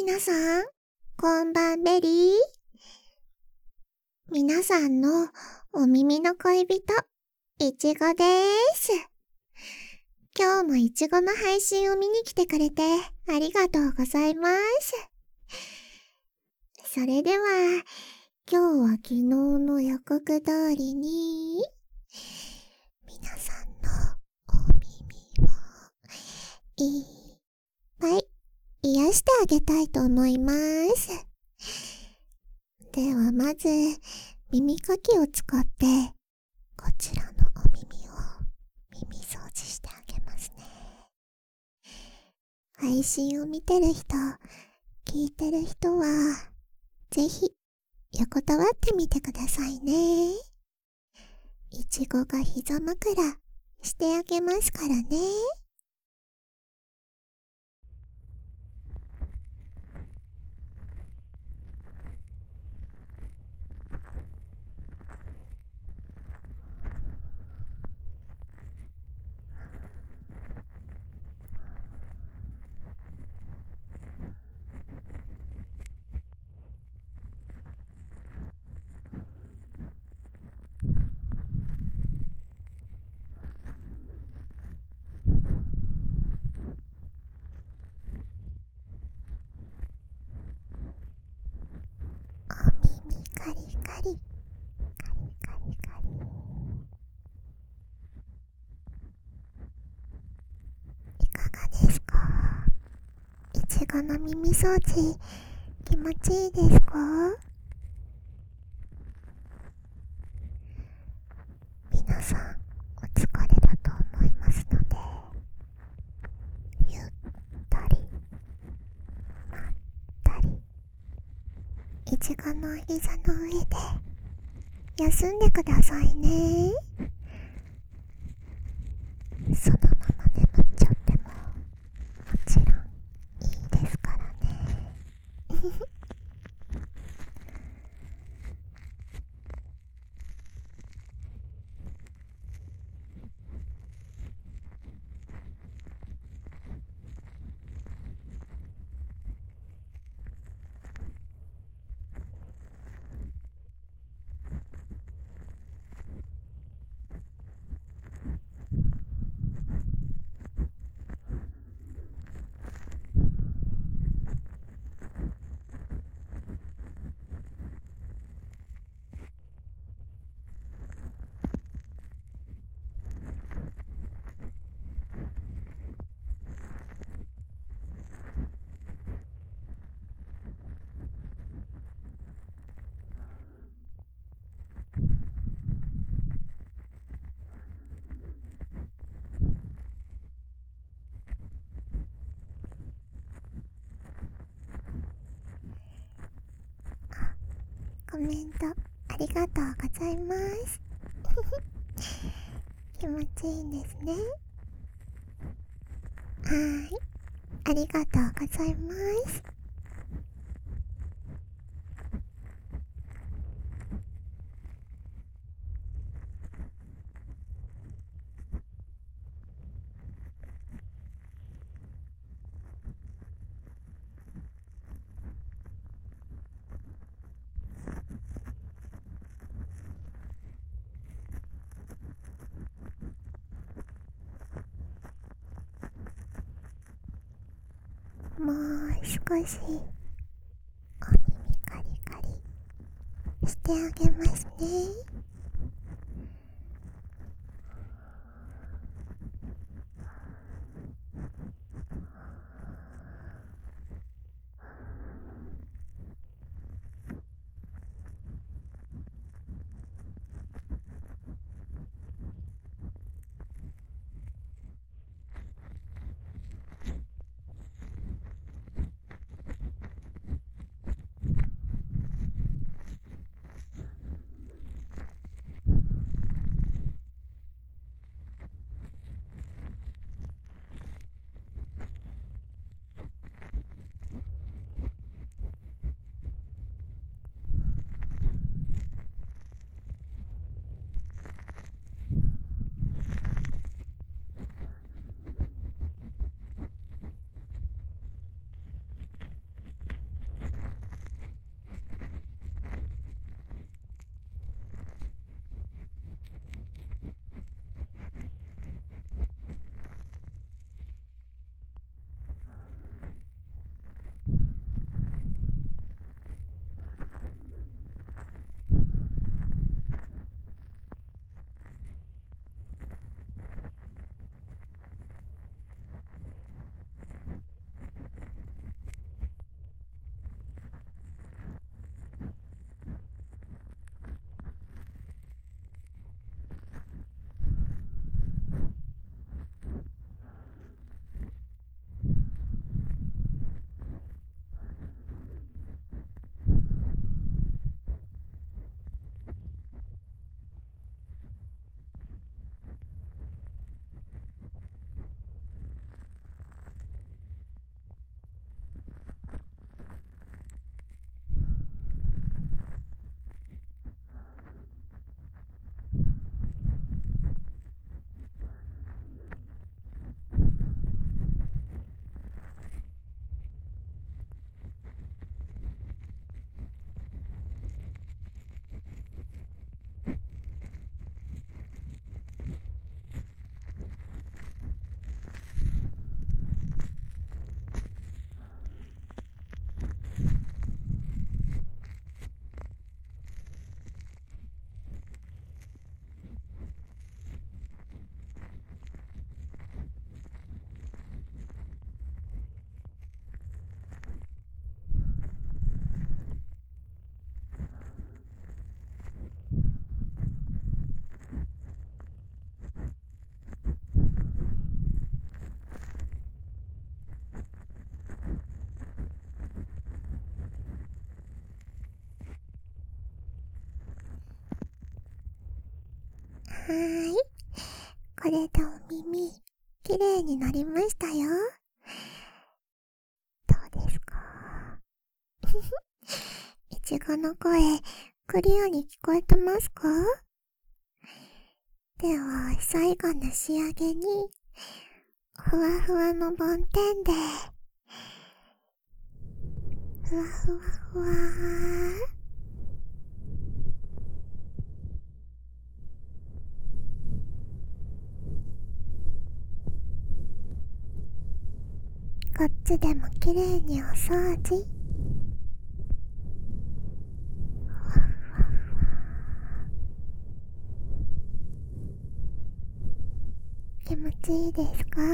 皆さん、こんばんベリー。皆さんのお耳の恋人、いちごでーす。今日もいちごの配信を見に来てくれてありがとうございます。それでは、今日は昨日の予告通りに、皆さんのお耳をいっぱい癒してあげたいと思います。ではまず、耳かきを使って、こちらのお耳を耳掃除してあげますね。配信を見てる人、聞いてる人は、ぜひ横たわってみてくださいね。いちごが膝枕してあげますからね。お耳カリカリ、カリカリカリ。いかがですか？いちごの耳掃除、気持ちいいですか？皆さん、お疲れだと思いますので、ゆったり、まったり、いちごの膝の上で休んでくださいね。そのまま眠っちゃってももちろんいいですからね。コメントありがとうございます。気持ちいいんですね。ありがとうございます。もう少しお耳カリカリしてあげますね。 ーい。これでお耳、きれいになりましたよ。どうですか？いちごの声、クリアに聞こえてますか？では、最後の仕上げに、ふわふわの梵天で、ふわふわふわー。こっちでもきれいにお掃除。気持ちいいですか？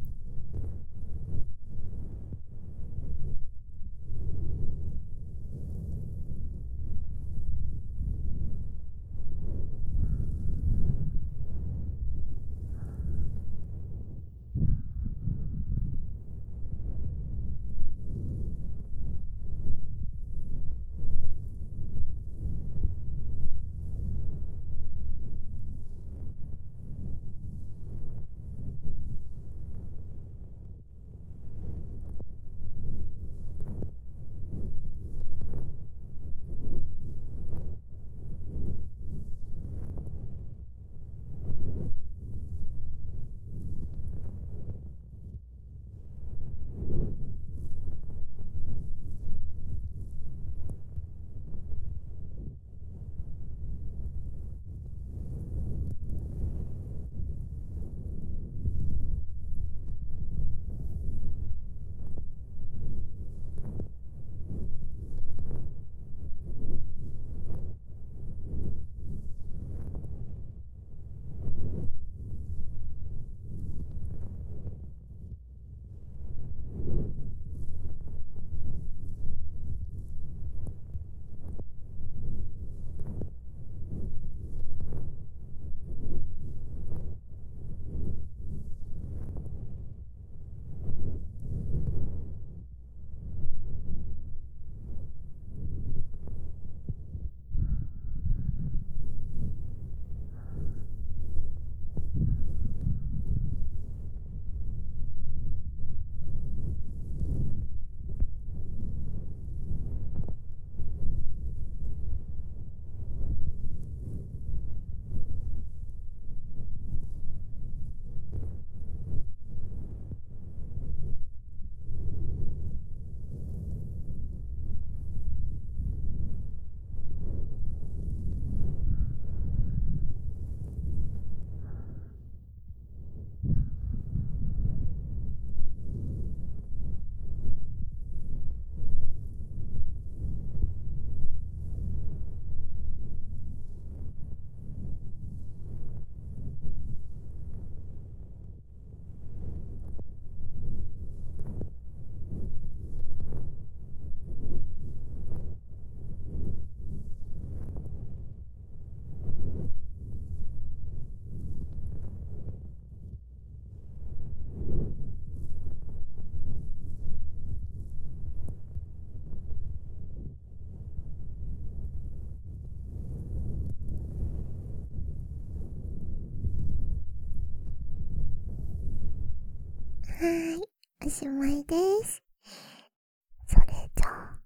はーい、おしまいです。それじゃあ。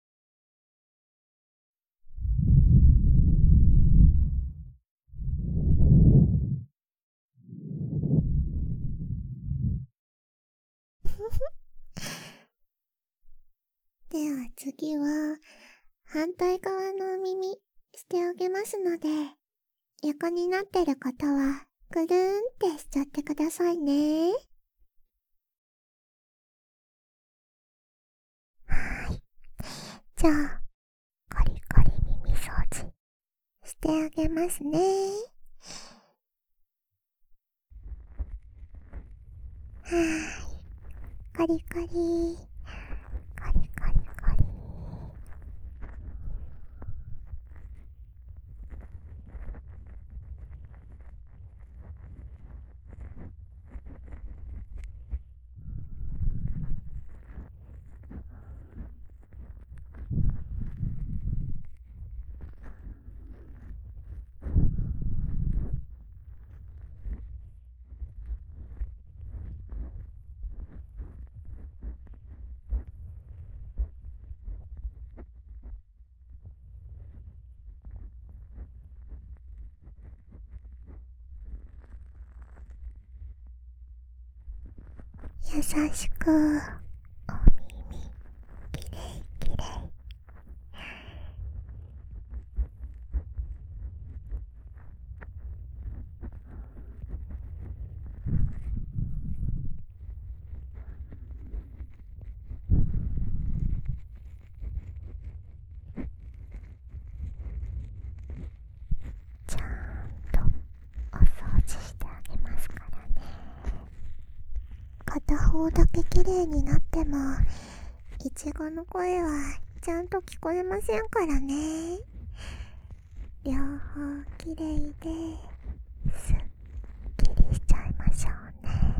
では次は、反対側のお耳してあげますので、横になってる方は、ぐるーんってしちゃってくださいね。はーい。じゃあ、コリコリ耳掃除してあげますね。はーい。コリコリ。コリコリコリ。 優しく、お耳、きれいきれい。ちゃんとお掃除してあげますからね。片方だけきれいになっても、いちごの声はちゃんと聞こえませんからね。両方きれいですっきりしちゃいましょうね。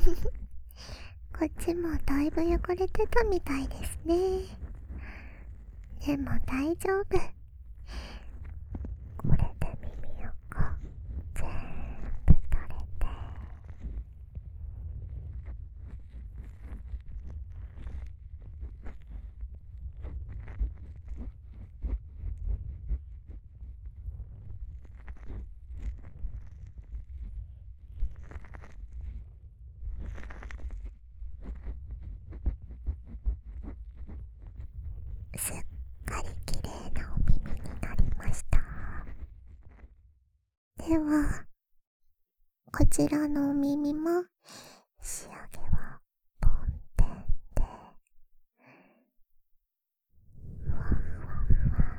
こっちもだいぶ汚れてたみたいですね。でも大丈夫。これで耳垢全部取れて。すっかり綺麗なお耳になりました。では、こちらのお耳も仕上げはポンテンでふわふわふわ。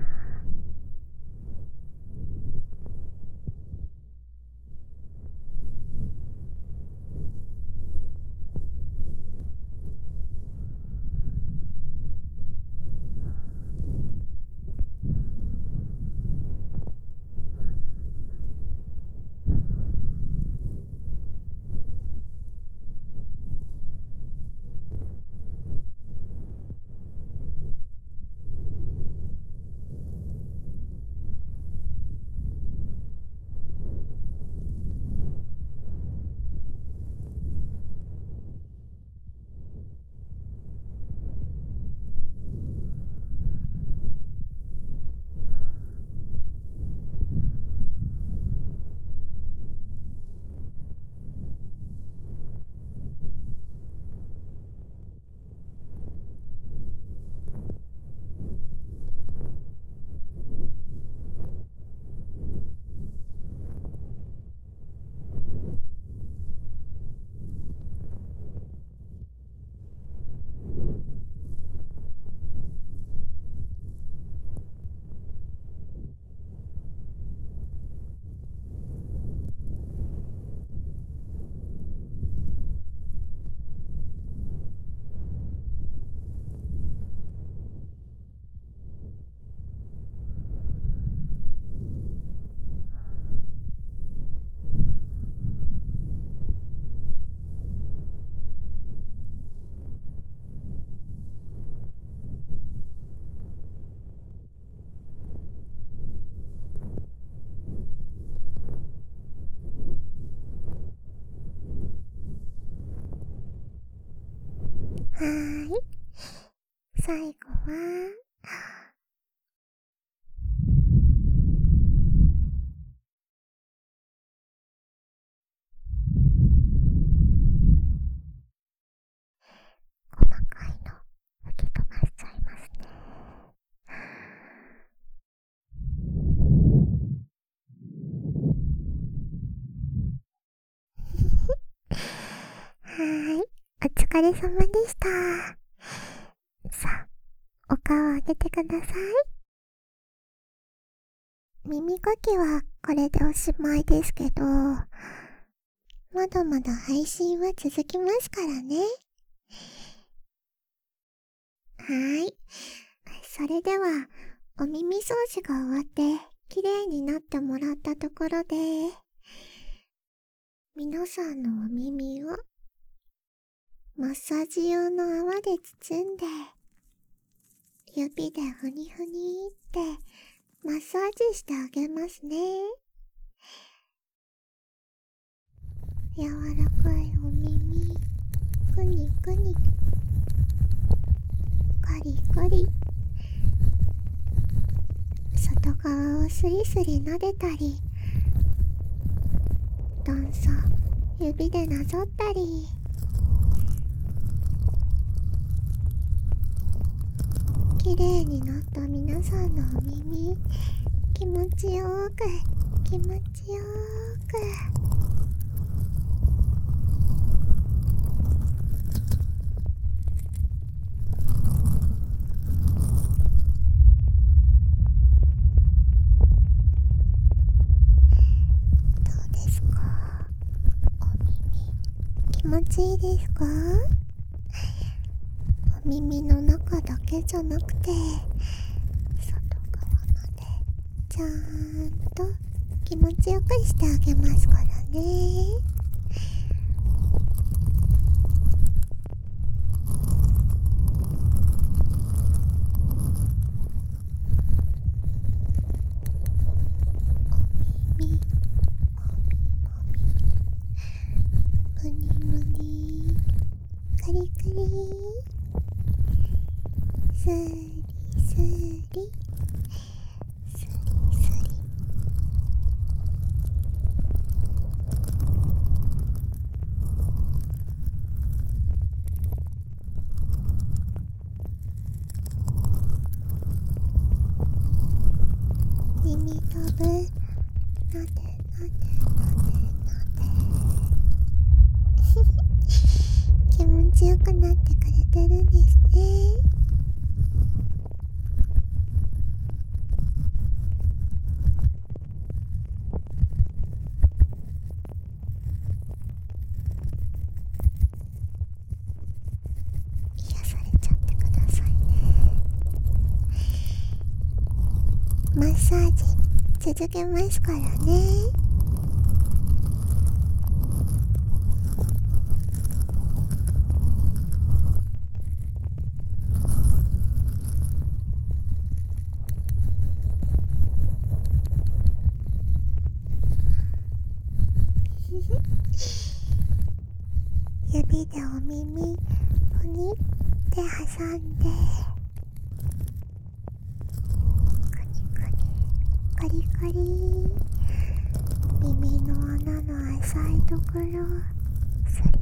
はーい。最後は、細かいの吹き飛ばしちゃいますね。はーい。お疲れ様でした。さあ、お顔を上げてください。耳かきはこれでおしまいですけど、まだまだ配信は続きますからね。はーい。それでは、お耳掃除が終わって綺麗になってもらったところで、皆さんのお耳をマッサージ用の泡で包んで、指でふにふにってマッサージしてあげますね。柔らかいお耳、くにくに、カリカリ、外側をスリスリ撫でたり、段差指でなぞったり、綺麗になった皆さんのお耳、気持ちよーく気持ちよーくどうですか？お耳気持ちいいですか？お耳の中だけじゃなくて、外側までちゃんと気持ちよくしてあげますからね。 カリカリ。スリスリ。スリスリ。耳たぶ。なでなでなで。気持ちよくなってくれてるんですね。癒されちゃってくださいね。マッサージ続けますからね。指でお耳ポニって挟んで、カリカリ。耳の穴の浅いところ、スリスリスリスリ。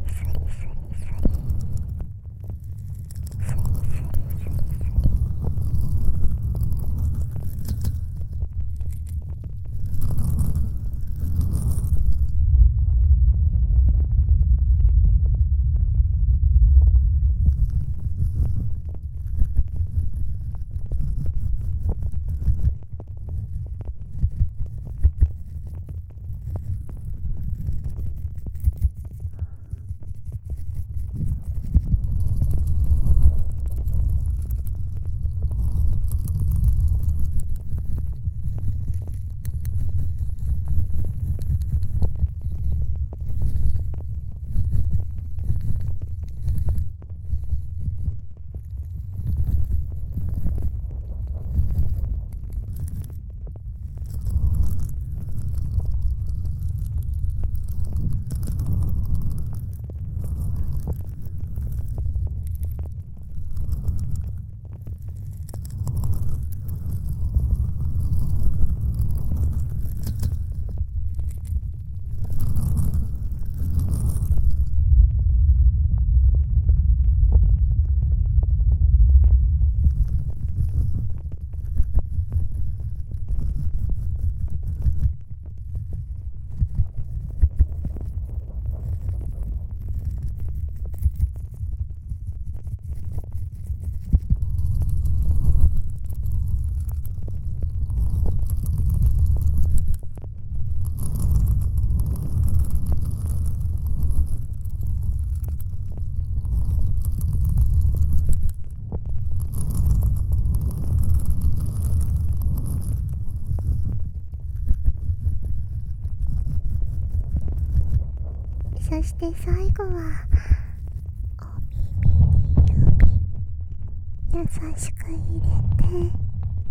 そして最後はお耳に指優しく入れて、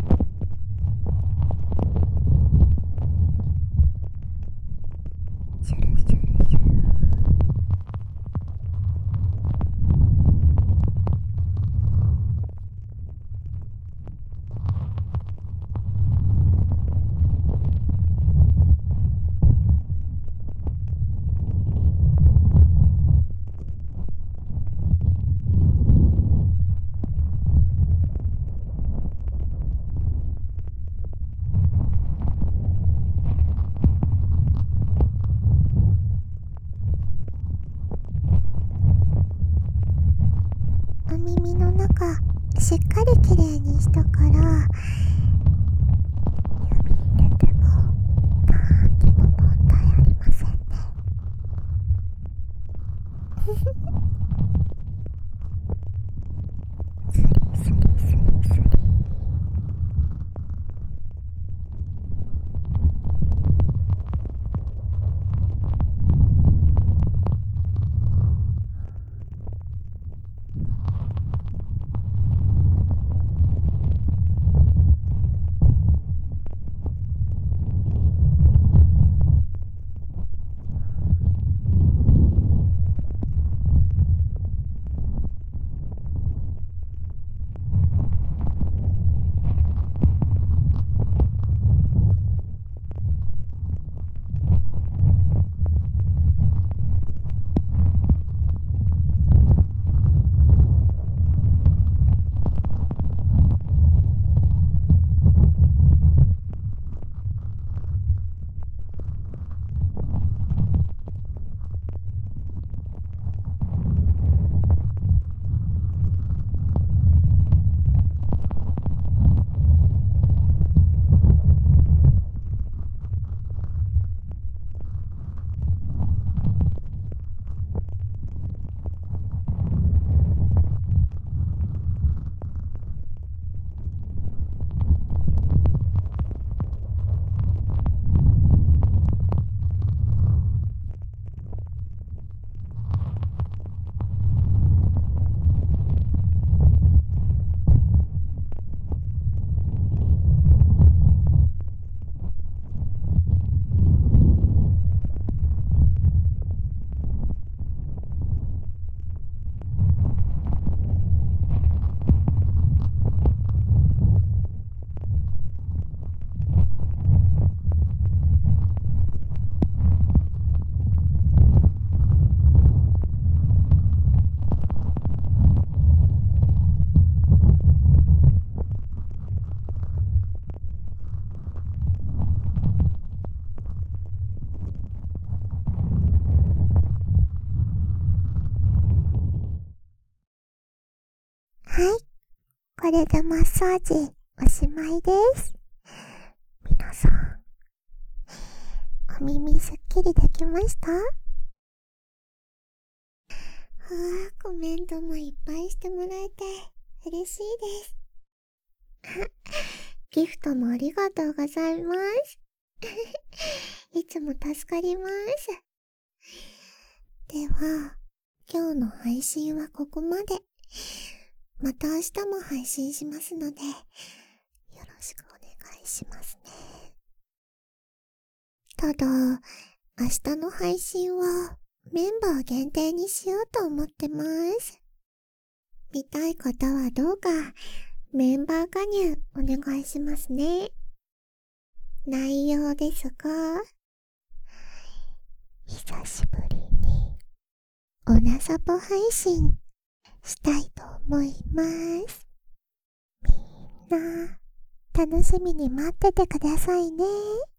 シュルシュルシュル。お耳の中しっかりきれいにしたから、指入れても何にも問題ありませんね。スリスリスリスリ。 これでマッサージおしまいです。皆さん、お耳すっきりできました？コメントもいっぱいしてもらえて嬉しいです。ギフトもありがとうございます。いつも助かります。では、今日の配信はここまで。また明日も配信しますので、よろしくお願いしますね。ただ、明日の配信はメンバー限定にしようと思ってます。見たい方はどうかメンバー加入お願いしますね。内容ですが、久しぶりにオナサポ配信したいと思います。みんな楽しみに待っててくださいね。